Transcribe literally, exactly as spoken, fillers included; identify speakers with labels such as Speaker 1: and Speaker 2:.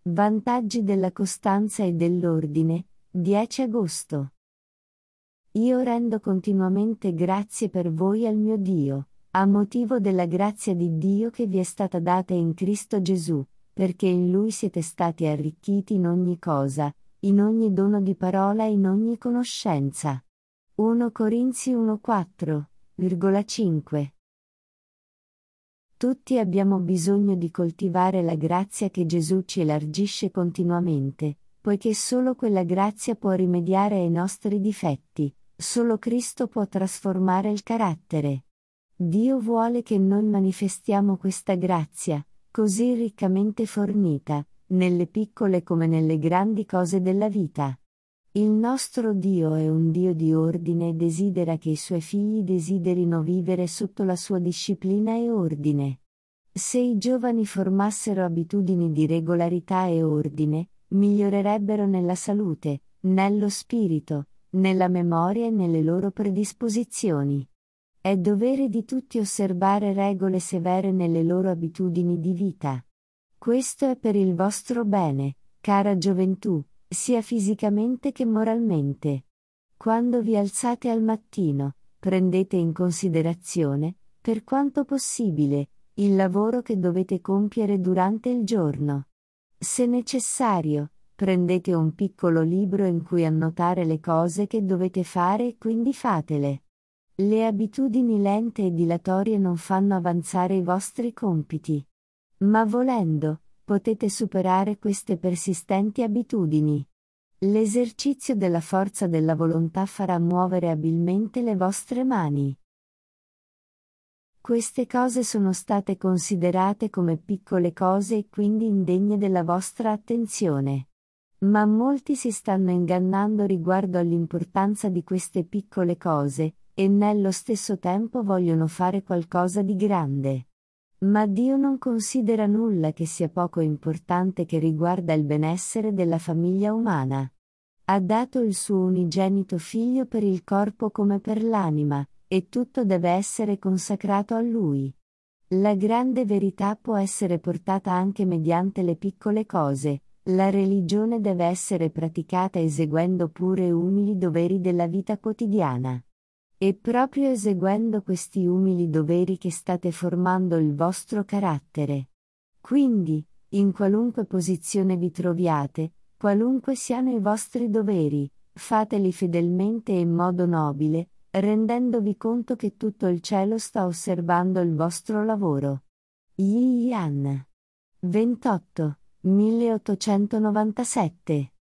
Speaker 1: Vantaggi della costanza e dell'ordine, dieci agosto. Io rendo continuamente grazie per voi al mio Dio, a motivo della grazia di Dio che vi è stata data in Cristo Gesù, perché in Lui siete stati arricchiti in ogni cosa, in ogni dono di parola e in ogni conoscenza. primo Corinzi uno quattro, cinque. Tutti abbiamo bisogno di coltivare la grazia che Gesù ci elargisce continuamente, poiché solo quella grazia può rimediare ai nostri difetti, solo Cristo può trasformare il carattere. Dio vuole che noi manifestiamo questa grazia, così riccamente fornita, nelle piccole come nelle grandi cose della vita. Il nostro Dio è un Dio di ordine e desidera che i suoi figli desiderino vivere sotto la sua disciplina e ordine. Se i giovani formassero abitudini di regolarità e ordine, migliorerebbero nella salute, nello spirito, nella memoria e nelle loro predisposizioni. È dovere di tutti osservare regole severe nelle loro abitudini di vita. Questo è per il vostro bene, cara gioventù, sia fisicamente che moralmente. Quando vi alzate al mattino, prendete in considerazione, per quanto possibile, il lavoro che dovete compiere durante il giorno. Se necessario, prendete un piccolo libro in cui annotare le cose che dovete fare e quindi fatele. Le abitudini lente e dilatorie non fanno avanzare i vostri compiti. Ma volendo, potete superare queste persistenti abitudini. L'esercizio della forza della volontà farà muovere abilmente le vostre mani. Queste cose sono state considerate come piccole cose e quindi indegne della vostra attenzione. Ma molti si stanno ingannando riguardo all'importanza di queste piccole cose, e nello stesso tempo vogliono fare qualcosa di grande. Ma Dio non considera nulla che sia poco importante che riguarda il benessere della famiglia umana. Ha dato il suo unigenito figlio per il corpo come per l'anima, e tutto deve essere consacrato a Lui. La grande verità può essere portata anche mediante le piccole cose, la religione deve essere praticata eseguendo pure e umili doveri della vita quotidiana. È proprio eseguendo questi umili doveri che state formando il vostro carattere. Quindi, in qualunque posizione vi troviate, qualunque siano i vostri doveri, fateli fedelmente e in modo nobile, rendendovi conto che tutto il cielo sta osservando il vostro lavoro. Yi Yan. ventotto, milleottocentonovantasette